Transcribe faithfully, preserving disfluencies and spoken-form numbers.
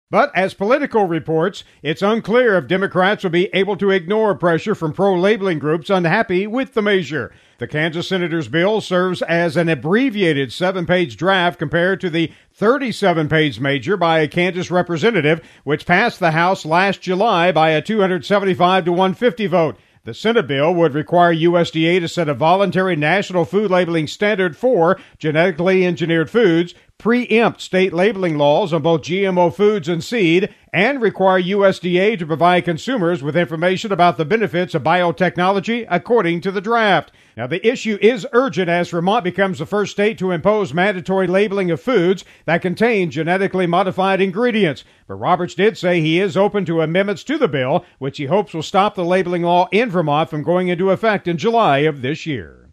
But as Politico reports, it's unclear if Democrats will be able to ignore pressure from pro-labeling groups unhappy with the measure. The Kansas senator's bill serves as an abbreviated seven-page draft compared to the thirty-seven page measure by a Kansas representative, which passed the House last July by a two hundred seventy-five to one hundred fifty vote. The Senate bill would require U S D A to set a voluntary national food labeling standard for genetically engineered foods, preempt state labeling laws on both G M O foods and seed, and require U S D A to provide consumers with information about the benefits of biotechnology, according to the draft. Now, the issue is urgent as Vermont becomes the first state to impose mandatory labeling of foods that contain genetically modified ingredients. But Roberts did say he is open to amendments to the bill, which he hopes will stop the labeling law in Vermont from going into effect in July of this year.